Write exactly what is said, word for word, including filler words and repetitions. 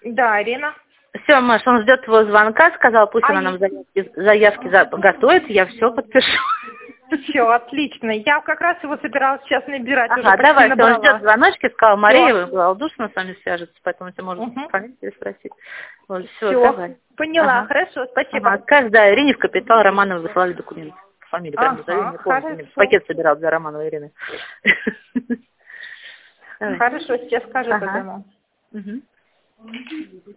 Да, Ирина. Все, Маш, он ждет твоего звонка, сказал, пусть А она я- нам заявки, заявки за- готовит, я все подпишу. Все, отлично. Я как раз его собиралась сейчас набирать. уже Ага, почти давай, он набрала. ждет звоночки, сказал, Всё. Мария Володушина с вами свяжется, поэтому ты можешь Мгм. фамилию спросить. Вот, все, Все, давай. поняла. Ага. Хорошо, спасибо. Ага, скажешь, да, Ирине в капитал Романовой выслали документы. Фамилию прям назови, Ага, не помню. хорошо. Пакет собирал для Романовой Ирины. Давай. Хорошо, сейчас скажу Ага. тогда. Мгм.